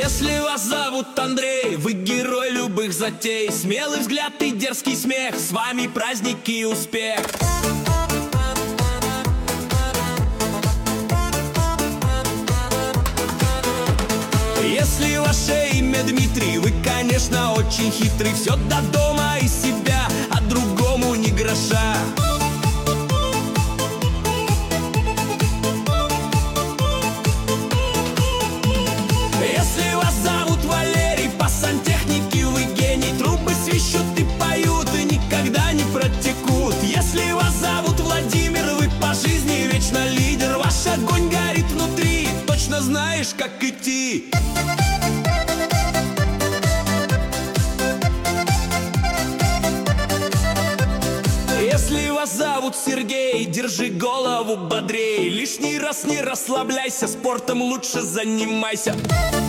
Если вас зовут Андрей, вы герой любых затей. Смелый взгляд и дерзкий смех, с вами праздник и успех. Если ваше имя Дмитрий, вы, конечно, очень хитрый. Все до дома и себя, а другому ни гроша. Если вас зовут Валерий, по сантехнике вы гений. Трубы свищут и поют, и никогда не протекут. Если вас зовут Владимир, вы по жизни вечно лидер. Ваш огонь горит внутри, точно знаешь, как идти. Если вас зовут Сергей, держи голову бодрей. Лишний раз не расслабляйся, спортом лучше занимайся.